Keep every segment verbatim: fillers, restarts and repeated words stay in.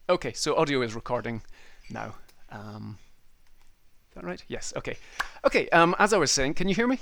Okay, so audio is recording now. Um, is that right? Yes. Okay. Okay. Um, as I was saying, can you hear me?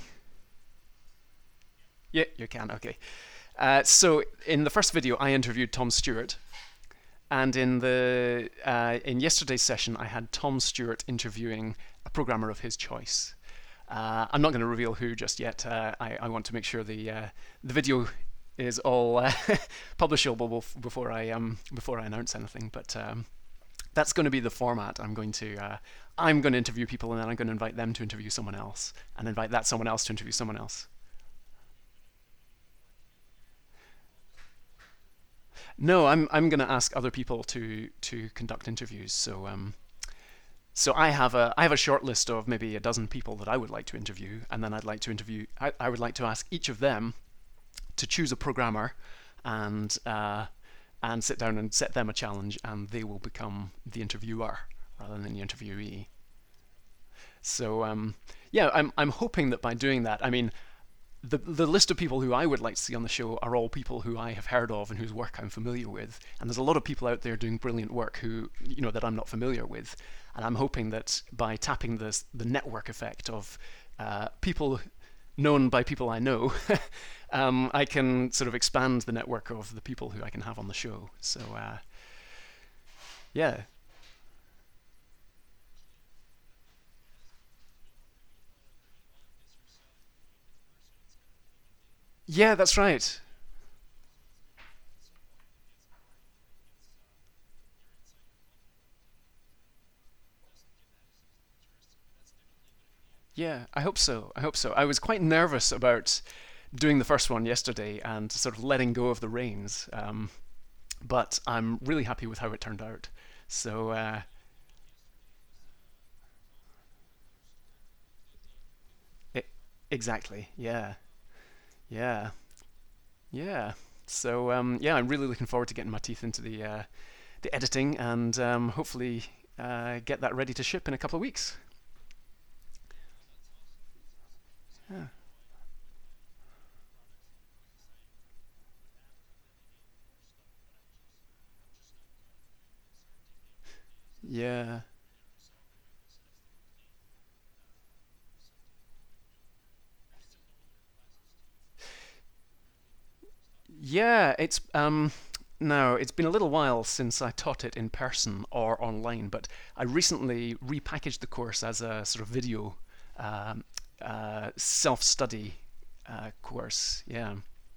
Yeah, you can. Okay. Uh, so in the first video, I interviewed Tom Stewart, and in the uh, in yesterday's session, I had Tom Stewart interviewing a programmer of his choice. Uh, I'm not going to reveal who just yet. Uh, I, I want to make sure the uh, the video is all uh, publishable before I um before I announce anything. But um, that's going to be the format. I'm going to uh, I'm going to interview people, and then I'm going to invite them to interview someone else, and invite that someone else to interview someone else. No, I'm I'm going to ask other people to to conduct interviews. So um, so I have a I have a short list of maybe a dozen people that I would like to interview, and then I'd like to interview. I, I would like to ask each of them to choose a programmer, and uh, and sit down and set them a challenge, and they will become the interviewer rather than the interviewee. So um, yeah, I'm I'm hoping that by doing that, I mean, the the list of people who I would like to see on the show are all people who I have heard of and whose work I'm familiar with. And there's a lot of people out there doing brilliant work who you know that I'm not familiar with. And I'm hoping that by tapping this the network effect of uh, people known by people I know, um, I can sort of expand the network of the people who I can have on the show. So uh, yeah, yeah, that's right. Yeah, I hope so. I hope so. I was quite nervous about doing the first one yesterday and sort of letting go of the reins, um, but I'm really happy with how it turned out. So uh, it, exactly, yeah, yeah, yeah. So um, yeah, I'm really looking forward to getting my teeth into the uh, the editing and um, hopefully uh, get that ready to ship in a couple of weeks. Yeah, yeah, yeah. It's um, no, it's been a little while since I taught it in person or online, but I recently repackaged the course as a sort of video um, uh, self-study uh, course. Yeah,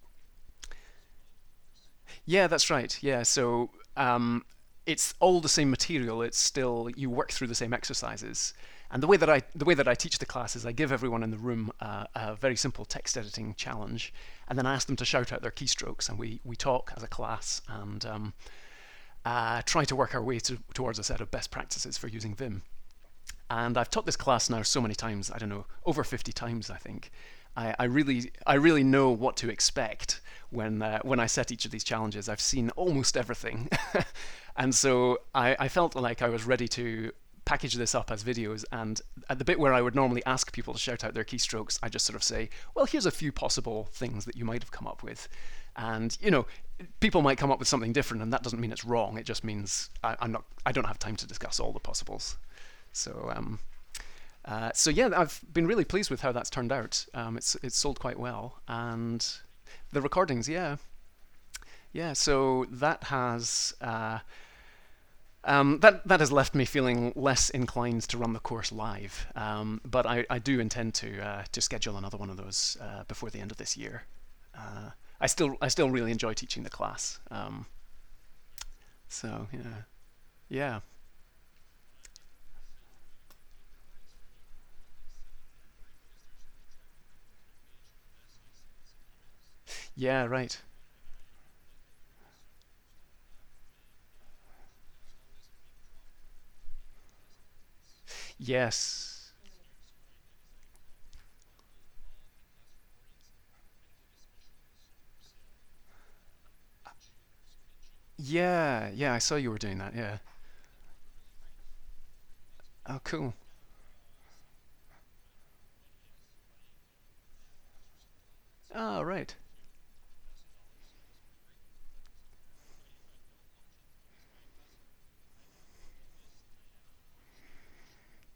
yeah, that's right. Yeah, so um, it's all the same material. It's still you work through the same exercises. And the way that I the way that I teach the class is I give everyone in the room uh, a very simple text editing challenge, and then I ask them to shout out their keystrokes, and we we talk as a class and um, uh, try to work our way to, towards a set of best practices for using Vim. And I've taught this class now so many times. I don't know, over fifty times, I think. I, I really, I really know what to expect when uh, when I set each of these challenges. I've seen almost everything, and so I, I felt like I was ready to package this up as videos. And at the bit where I would normally ask people to shout out their keystrokes, I just sort of say, "Well, here's a few possible things that you might have come up with," and you know, people might come up with something different, and that doesn't mean it's wrong. It just means I, I'm not, I don't have time to discuss all the possibles. So um, uh, so yeah, I've been really pleased with how that's turned out. Um, it's it's sold quite well, and the recordings, yeah, yeah. So that has uh, um, that that has left me feeling less inclined to run the course live. Um, but I, I do intend to uh, to schedule another one of those uh, before the end of this year. Uh, I still I still really enjoy teaching the class. Um, so yeah, yeah, yeah. Right. Yes. Yeah, yeah. I saw you were doing that. Yeah. Oh, cool. Oh, right.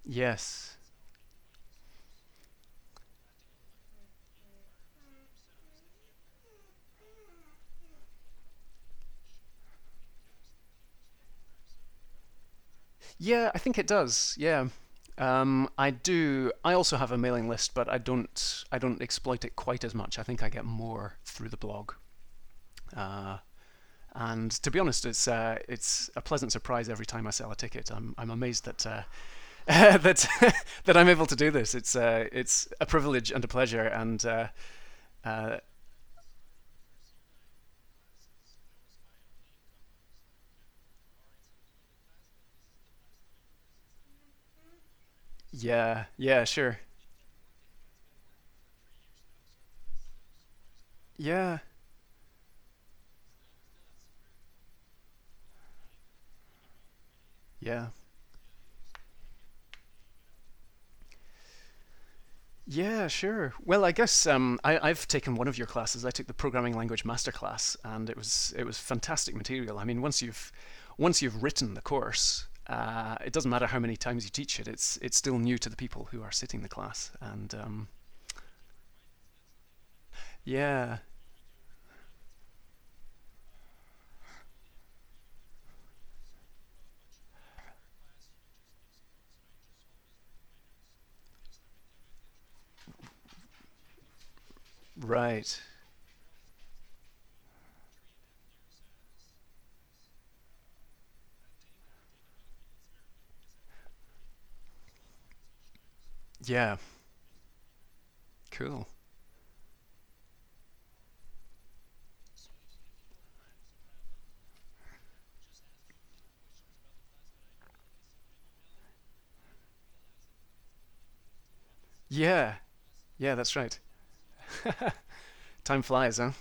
Yes. Yeah, I think it does. Yeah. Um, I do. I also have a mailing list, but I don't. I don't exploit it quite as much. I think I get more through the blog. Uh, and to be honest, it's uh, it's a pleasant surprise every time I sell a ticket. I'm I'm amazed that uh, that that I'm able to do this. It's uh, it's a privilege and a pleasure. And uh, uh, yeah, yeah, sure. Yeah, yeah. Yeah, sure. Well, I guess um, I, I've taken one of your classes. I took the programming language masterclass, and it was it was fantastic material. I mean, once you've once you've written the course, uh, it doesn't matter how many times you teach it. It's it's still new to the people who are sitting the class. And um, yeah, right. Yeah, cool. Yeah, yeah, that's right. Time flies, huh?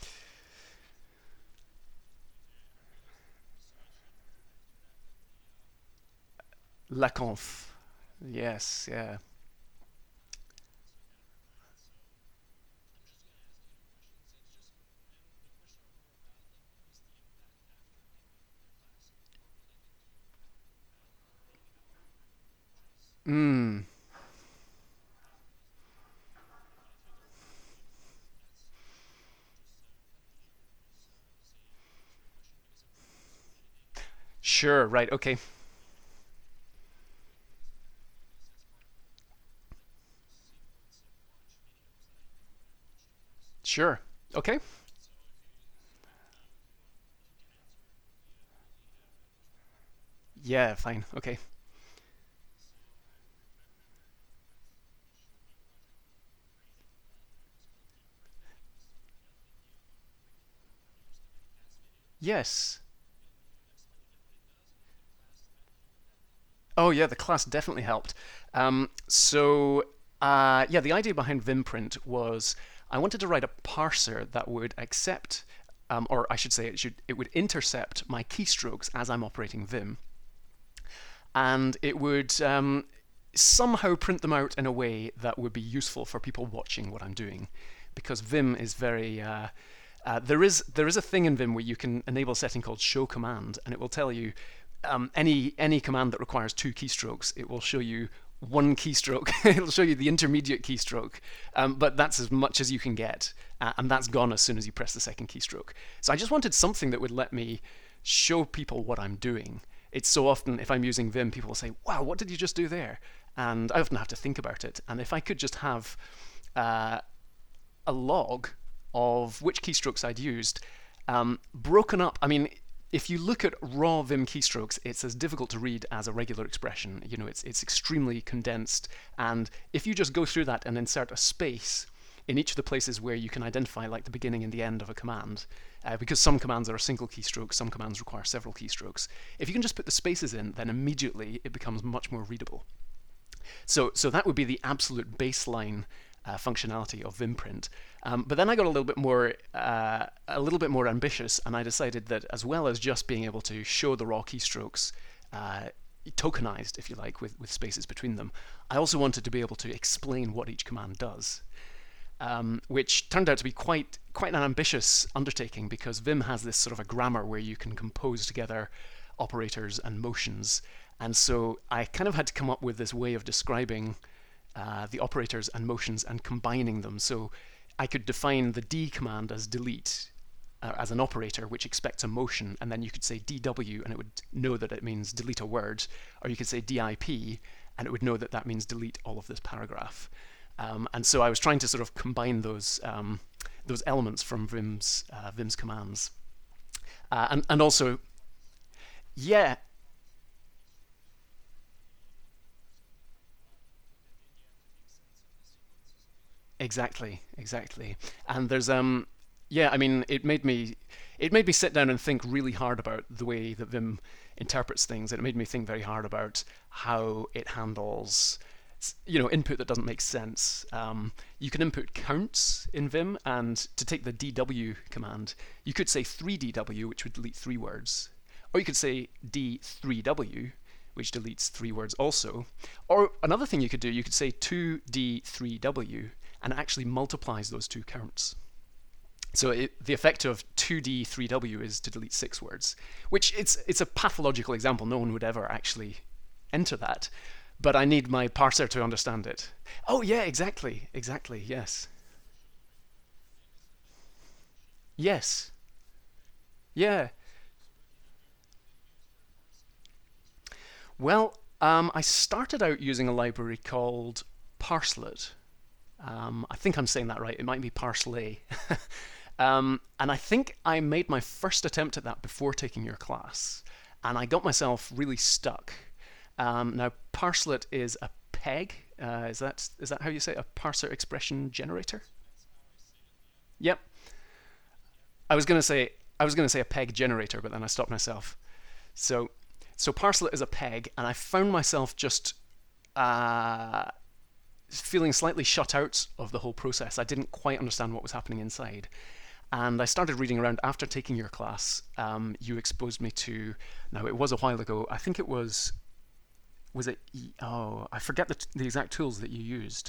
Laconf. Yes, yeah. Mm, sure, right, okay. Sure. Okay. Yeah, fine. Okay. Yes. Oh yeah, the class definitely helped. Um, so uh, yeah, the idea behind Vimprint was I wanted to write a parser that would accept, um, or I should say, it should it would intercept my keystrokes as I'm operating Vim, and it would um, somehow print them out in a way that would be useful for people watching what I'm doing, because Vim is very uh, uh, there is there is a thing in Vim where you can enable a setting called Show Command, and it will tell you um, any any command that requires two keystrokes. It will show you one keystroke. It'll show you the intermediate keystroke, um, but that's as much as you can get, uh, and that's gone as soon as you press the second keystroke. So I just wanted something that would let me show people what I'm doing. It's so often if I'm using Vim, people will say, "Wow, what did you just do there?" And I often have to think about it. And if I could just have uh, a log of which keystrokes I'd used, um, broken up. I mean, if you look at raw Vim keystrokes, it's as difficult to read as a regular expression. You know, it's it's extremely condensed, and if you just go through that and insert a space in each of the places where you can identify like the beginning and the end of a command, uh, because some commands are a single keystroke, some commands require several keystrokes. If you can just put the spaces in, then immediately it becomes much more readable. So, so that would be the absolute baseline uh, functionality of Vimprint. Um, but then I got a little bit more, uh, a little bit more ambitious, and I decided that as well as just being able to show the raw keystrokes, uh, tokenized, if you like, with, with spaces between them, I also wanted to be able to explain what each command does. Um, which turned out to be quite quite an ambitious undertaking because Vim has this sort of a grammar where you can compose together operators and motions. And so I kind of had to come up with this way of describing uh, the operators and motions and combining them. So I could define the D command as delete uh, as an operator which expects a motion, and then you could say D W and it would know that it means delete a word, or you could say D I P and it would know that that means delete all of this paragraph. Um, and so I was trying to sort of combine those um, those elements from Vim's uh, Vim's commands, uh, and and also, yeah, exactly, exactly. And there's um, yeah, I mean, it made me it made me sit down and think really hard about the way that Vim interprets things, and it made me think very hard about how it handles you know input that doesn't make sense. Um, you can input counts in Vim, and to take the D W command, you could say three D W, which would delete three words, or you could say D three W, which deletes three words also. Or another thing you could do, you could say two D three W, and it actually multiplies those two counts. So it, the effect of two D three W is to delete six words, which it's it's a pathological example. No one would ever actually enter that, but I need my parser to understand it. Oh yeah, exactly, exactly. Yes, yes, yeah. Well, um, I started out using a library called Parselet. Um, I think I'm saying that right. It might be Parsley. um, and I think I made my first attempt at that before taking your class, and I got myself really stuck. Um, now, Parselet is a peg. Uh, is that is that how you say it? A parser expression generator? Yep. I was gonna say I was gonna say a peg generator, but then I stopped myself. So so Parselet is a peg, and I found myself just uh, feeling slightly shut out of the whole process. I didn't quite understand what was happening inside. And I started reading around after taking your class. Um, you exposed me to, now it was a while ago, I think it was, was it, E- oh, I forget the, t- the exact tools that you used.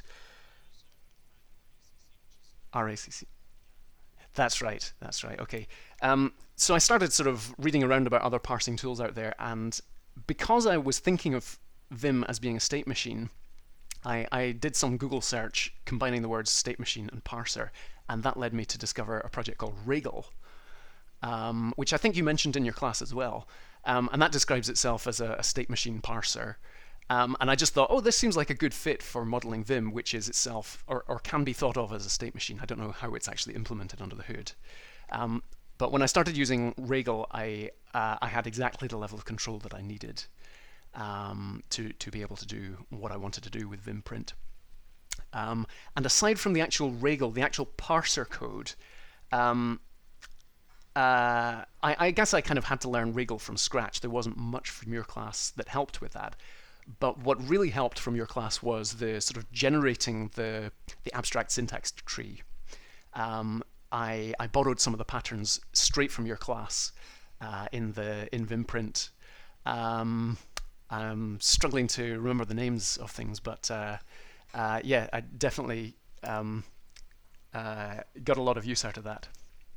R A C C. That's right, that's right, okay. Um, so I started sort of reading around about other parsing tools out there, and because I was thinking of Vim as being a state machine, I, I did some Google search combining the words state machine and parser, and that led me to discover a project called Ragle, um, which I think you mentioned in your class as well. Um, and that describes itself as a, a state machine parser. Um, and I just thought, oh, this seems like a good fit for modeling Vim, which is itself, or, or can be thought of as a state machine. I don't know how it's actually implemented under the hood. Um, but when I started using Ragle, I, uh, I had exactly the level of control that I needed um, to, to be able to do what I wanted to do with Vimprint. Um, and aside from the actual Ragle, the actual parser code, um, uh, I, I guess I kind of had to learn Ragle from scratch. There wasn't much from your class that helped with that. But what really helped from your class was the sort of generating the the abstract syntax tree. Um, I, I borrowed some of the patterns straight from your class uh, in the in Vimprint. Um, I'm struggling to remember the names of things, but uh, uh, yeah, I definitely um, uh, got a lot of use out of that.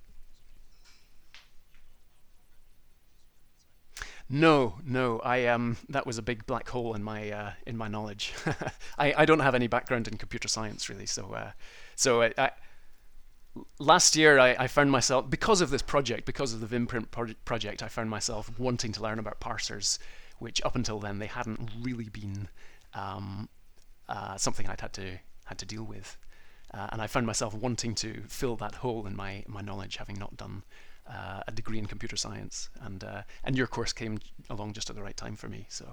No, no, I um, that was a big black hole in my uh, in my knowledge. I, I don't have any background in computer science really, so uh, so I, I, last year I, I found myself, because of this project, because of the Vimprint proje- project, I found myself wanting to learn about parsers, which up until then they hadn't really been um, uh, something I'd had to had to deal with, uh, and I found myself wanting to fill that hole in my my knowledge, having not done uh, a degree in computer science, and uh, and your course came along just at the right time for me. So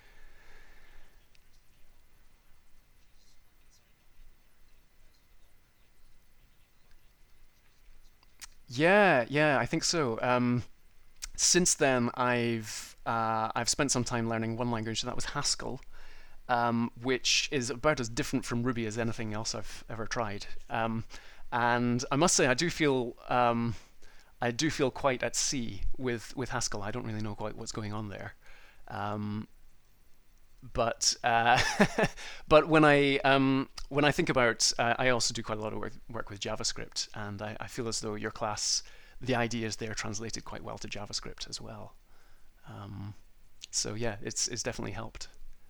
yeah, yeah, I think so. Um, since then, I've uh, I've spent some time learning one language, and that was Haskell, um, which is about as different from Ruby as anything else I've ever tried. Um, and I must say, I do feel um, I do feel quite at sea with with Haskell. I don't really know quite what's going on there. Um, but uh, but when I um, when I think about, uh, I also do quite a lot of work, work with JavaScript, and I, I feel as though your class, the ideas there translated quite well to JavaScript as well. Um, so yeah, it's it's definitely helped.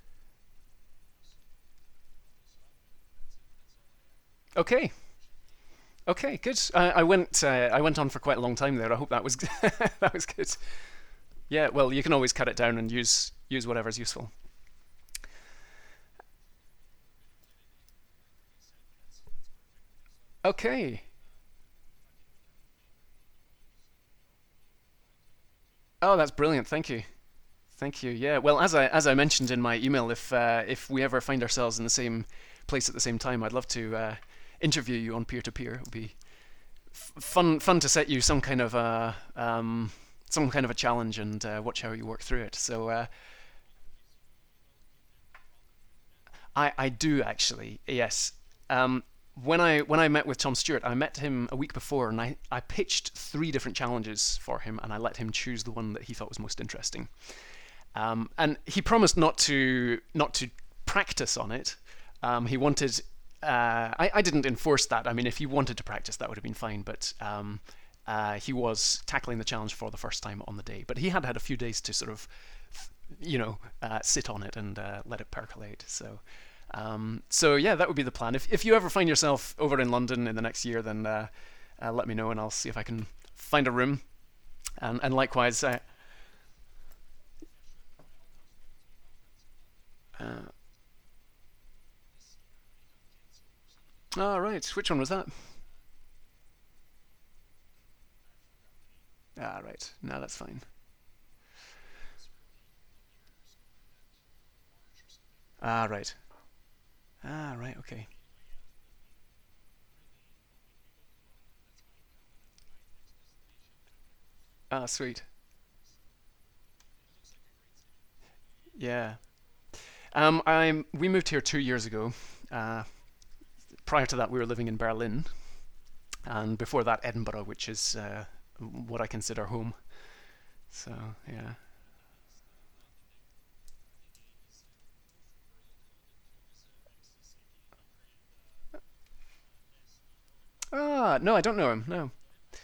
Okay, okay, good. I, I went uh, I went on for quite a long time there. I hope that was that was good. Yeah, well, you can always cut it down and use use whatever's useful. Okay. Oh, that's brilliant. Thank you. Thank you. Yeah. Well, as I as I mentioned in my email, if uh, if we ever find ourselves in the same place at the same time, I'd love to uh, interview you on peer to peer. It would be f- fun fun to set you some kind of a um, some kind of a challenge and uh, watch how you work through it. So uh, I I do actually. Yes. Um, when I when I met with Tom Stewart, I met him a week before, and I, I pitched three different challenges for him, and I let him choose the one that he thought was most interesting. Um, and he promised not to not to practice on it. Um, he wanted. Uh, I, I didn't enforce that. I mean, if he wanted to practice, that would have been fine. But um, uh, he was tackling the challenge for the first time on the day. But he had had a few days to sort of, you know, uh, sit on it and uh, let it percolate. So, um, so yeah, that would be the plan. If if you ever find yourself over in London in the next year, then uh, uh, let me know and I'll see if I can find a room. And and likewise. Uh, uh, oh, right. Which one was that? Ah, right. No, that's fine. Ah, right. Ah, right. Okay. Ah, sweet. Yeah. Um, I'm. We moved here two years ago. Uh, prior to that, we were living in Berlin, and before that, Edinburgh, which is uh, what I consider home. So yeah. Ah, no, I don't know him. No.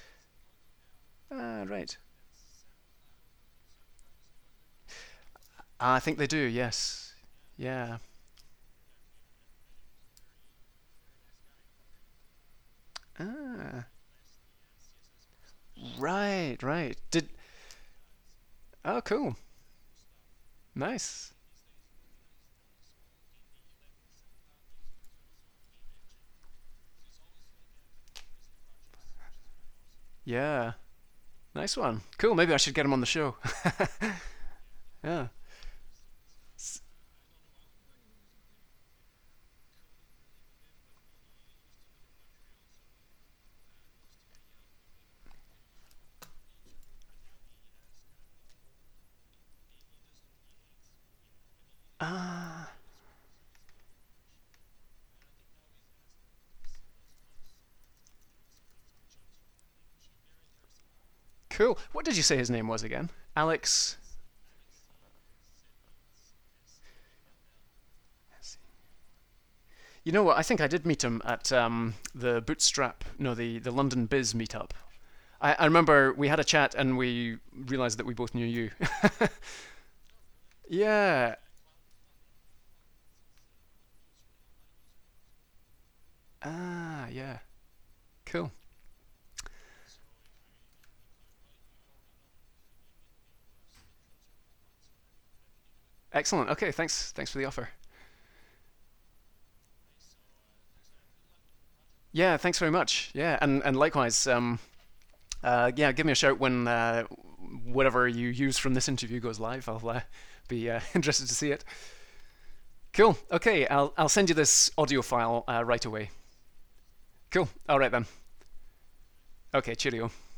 Ah, right. Ah, I think they do. Yes. Yeah. Ah, right, right. Did. Oh, cool. Nice. Yeah. Nice one. Cool. Maybe I should get him on the show. Yeah. Ah, cool. What did you say his name was again? Alex. You know what? I think I did meet him at um, the Bootstrap, no, the the London Biz meetup. I, I remember we had a chat and we realized that we both knew you. Yeah. Ah, yeah. Cool. Excellent. Okay. Thanks. Thanks for the offer. Yeah. Thanks very much. Yeah. And and likewise. Um. Uh. Yeah. Give me a shout when uh, whatever you use from this interview goes live. I'll uh, be uh, interested to see it. Cool. Okay. I'll I'll send you this audio file uh, right away. Cool. All right then. Okay. Cheerio.